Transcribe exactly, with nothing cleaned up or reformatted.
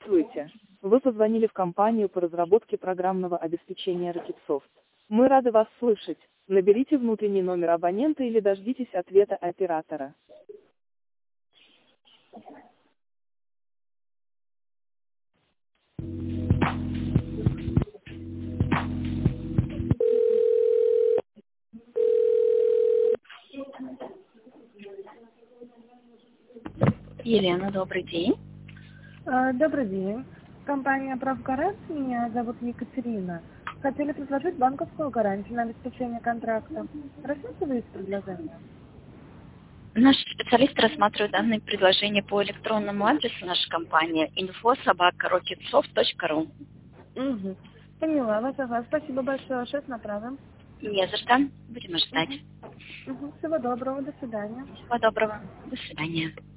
Здравствуйте. Вы позвонили в компанию по разработке программного обеспечения Rocketsoft. Мы рады вас слышать. Наберите внутренний номер абонента или дождитесь ответа оператора. Елена, добрый день. А, Добрый день. Компания «Правгарант», меня зовут Екатерина. Хотели предложить банковскую гарантию на обеспечение контракта. Рассматриваете предложение? Наши специалисты рассматривают данные предложения по электронному адресу нашей компании инфо собака рокетсофт точка ру. Угу. Поняла вас, ага. Спасибо большое. Сейчас направим. Не за что. Будем ждать. Угу. Всего доброго. До свидания. Всего доброго. До свидания.